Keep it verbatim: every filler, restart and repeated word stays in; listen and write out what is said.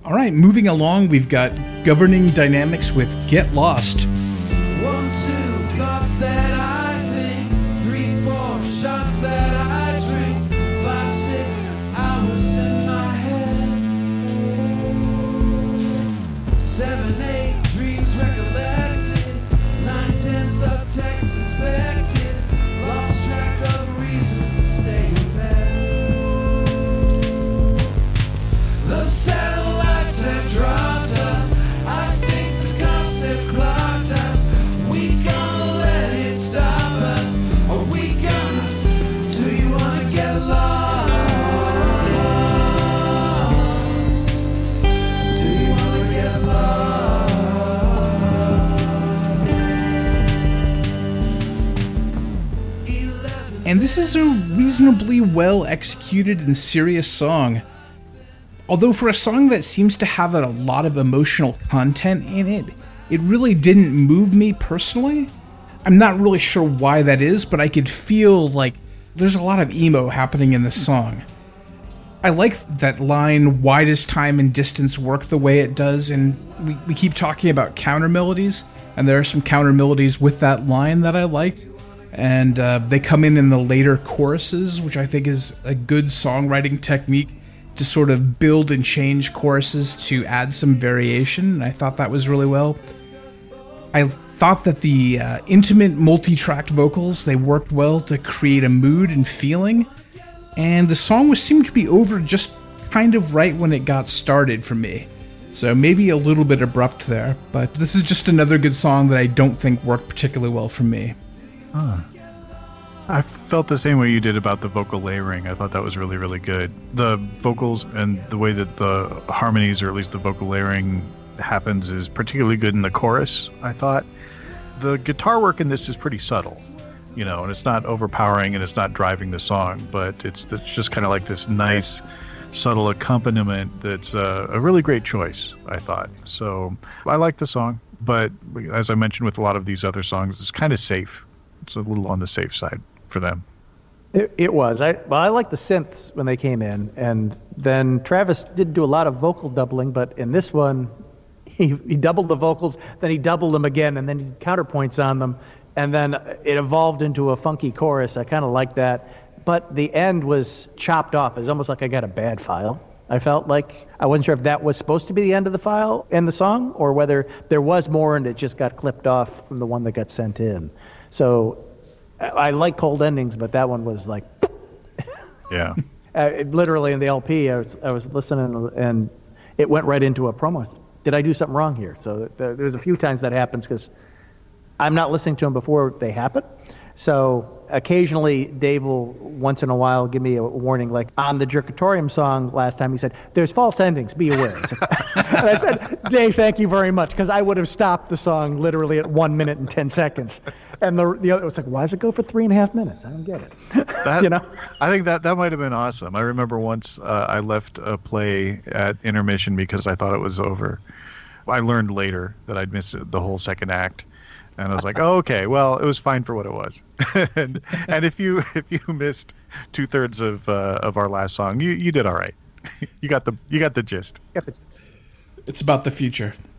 All right, moving along, we've got Governing Dynamics with Get Lost. One, two, thoughts that I think. Three, four, shots that I drink. Five, six, hours in my head. Seven, eight, dreams recollected. Nine, ten, subtext inspected. Lost track of reasons to stay in bed. The satellites have dropped us. I think the cops have clocked us. We gonna let it stop us? Are we gonna? Do you wanna get lost? Do you wanna get lost? Eleven. And this is a reasonably well executed and serious song. Although for a song that seems to have a lot of emotional content in it, it really didn't move me personally. I'm not really sure why that is, but I could feel like there's a lot of emo happening in this song. I like that line, why does time and distance work the way it does? And we, we keep talking about counter melodies, and there are some counter melodies with that line that I liked. And uh, they come in in the later choruses, which I think is a good songwriting technique to sort of build and change choruses to add some variation. And I thought that was really well. I thought that the uh, intimate multi-tracked vocals, they worked well to create a mood and feeling. And the song was seemed to be over just kind of right when it got started for me. So maybe a little bit abrupt there, but this is just another good song that I don't think worked particularly well for me. Huh. I felt the same way you did about the vocal layering. I thought that was really, really good. The vocals and the way that the harmonies, or at least the vocal layering, happens is particularly good in the chorus, I thought. The guitar work in this is pretty subtle, you know, and it's not overpowering and it's not driving the song, but it's, it's just kind of like this nice, subtle accompaniment that's a, a really great choice, I thought. So I like the song, but as I mentioned with a lot of these other songs, it's kind of safe. It's a little on the safe side for them. It, it was. I well, I liked the synths when they came in, and then Travis did do a lot of vocal doubling, but in this one, he he doubled the vocals, then he doubled them again, and then he counterpoints on them, and then it evolved into a funky chorus. I kind of liked that, but the end was chopped off. It's almost like I got a bad file. I felt like I wasn't sure if that was supposed to be the end of the file in the song, or whether there was more and it just got clipped off from the one that got sent in. So I like cold endings, but that one was like, yeah. uh, it, literally in the L P, I was, I was listening and it went right into a promo. Did I do something wrong here? So there, there's a few times that happens because I'm not listening to them before they happen. So occasionally Dave will once in a while give me a warning, like on the Jerkatorium song last time he said, there's false endings, be aware. And I said, Dave, thank you very much, because I would have stopped the song literally at one minute and ten seconds. And the the other was like, why does it go for three and a half minutes? I don't get it. That, you know? I think that, that might have been awesome. I remember once uh, I left a play at intermission because I thought it was over. I learned later that I'd missed the whole second act. And I was like, oh, okay, well, it was fine for what it was. and and if you if you missed two thirds of uh, of our last song, you, you did all right. you got the you got the gist. Got the- It's about the future.